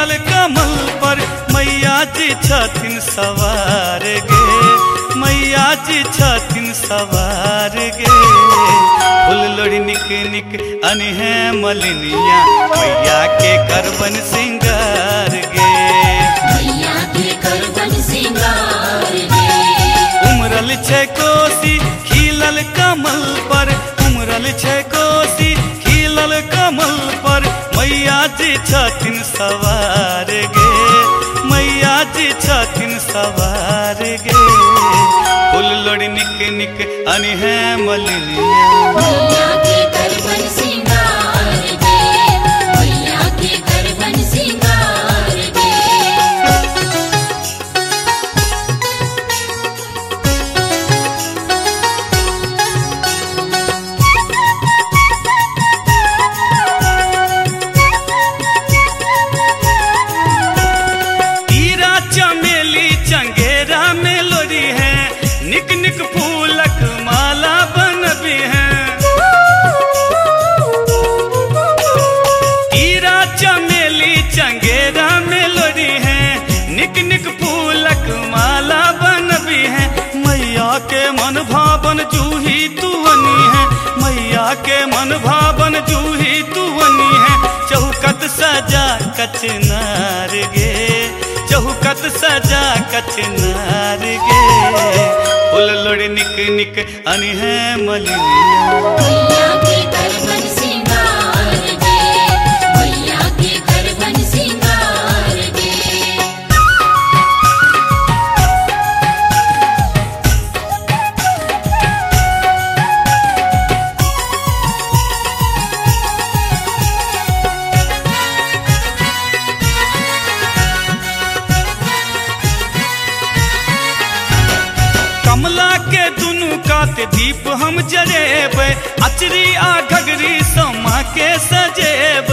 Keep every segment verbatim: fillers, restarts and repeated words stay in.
खिलल कमल पर मैया जी छथिन सवार गे, मैया जी छथिन सवार गे। फूल लोड़ी निक निक अनहे मलिनिया मैया के करबन सिंगार गे, मैया के करबन सिंगार गे। उमरल छै कोसी खिलल कमल पर, उमरल छै कोसी खिलल कमल पर मैया जी छथिन सवार गे, मैया जी छथिन सवार गे। फूल लोड़ी निक निक अनहे मलिनिया मैया के करबन सिंगार गे, मैया के करबन सिंगार गे। चंगेरा में लोरी है, निक निक फूलक माला बनबी है। हीरा चमेली चंगेरा में लोरी है, निक निक फूलक माला बनबी है। मैया के मन भावन जूही तुवनी है, मैया के मन भावन जूही तुवनी है। चौकत सजा कचनार गे, चौकत सजा कचनार गे। फूल लोड़ी निक निक अनहे मलिनिया मैया के करबन सिंगार गे, मैया के करबन सिंगार गे। कमला के दुनू काते दीप हम जरेब, अचरी आ घगरी समा के सजेब।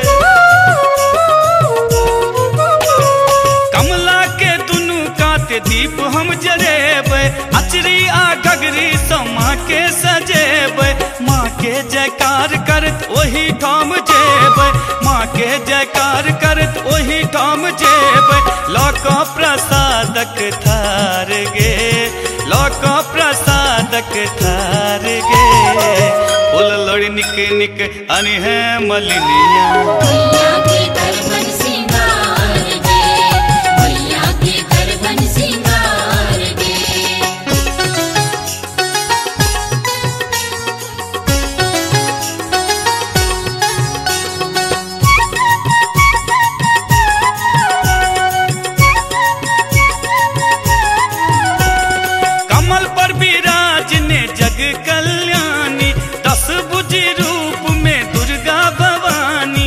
कमला के दुनू काते दीप हम जरेब, अचरी आ घगरी समा के सजेब। माँ के जयकार करत ओही ठाम जेब, माँ के जयकार करत ओही ठाम जेब। लौका प्रसादक थार गे, लौका प्रसादक थार गे। फूल लोड़ी निक निक अनहे मलिनिया मैया के करबन सिंगार गे, मैया के करबन सिंगार गे। कमल पर विराज ने जग कल्याणी, दस भुजी रूप में दुर्गा भवानी।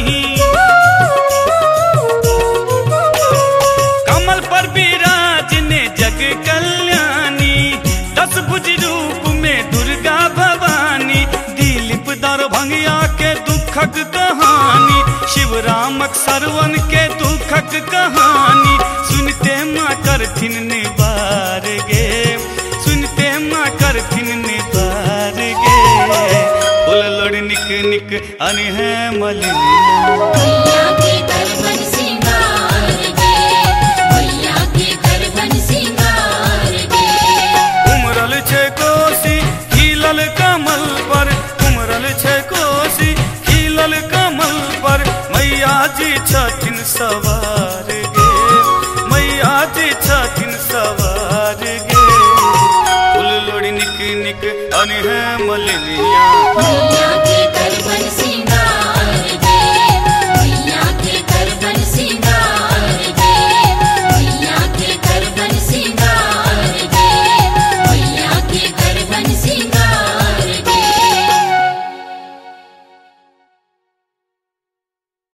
कमल पर विराज ने जग कल्याणी, दस भुजी रूप में दुर्गा भवानी। दिलीप दरभंगिया के दुखक कहानी, शिवरामक सरवन के दुखक कहानी। सुनते माँ करथिन निबार गे, सुनते माँ करथिन निबार गे। फूल लोड़ी निक निक अनहे मलिनिया मैया